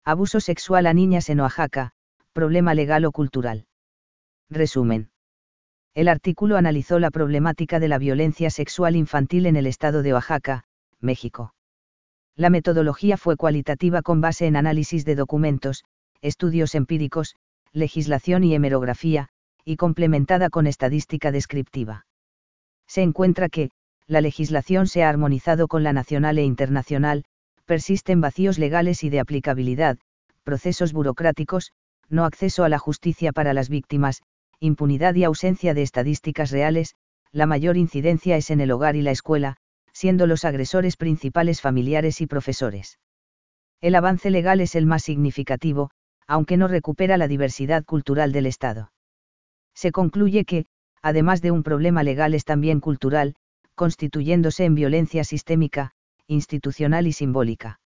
Abuso sexual a niñas en Oaxaca, problema legal o cultural. Resumen. El artículo analizó la problemática de la violencia sexual infantil en el estado de Oaxaca, México. La metodología fue cualitativa con base en análisis de documentos, estudios empíricos, legislación y hemerografía, y complementada con estadística descriptiva. Se encuentra que, la legislación se ha armonizado con la nacional e internacional, persisten vacíos legales y de aplicabilidad, procesos burocráticos, no acceso a la justicia para las víctimas, impunidad y ausencia de estadísticas reales, la mayor incidencia es en el hogar y la escuela, siendo los agresores principales familiares y profesores. El avance legal es el más significativo, aunque no recupera la diversidad cultural del Estado. Se concluye que, además de un problema legal, es también cultural, constituyéndose en violencia sistémica, institucional y simbólica.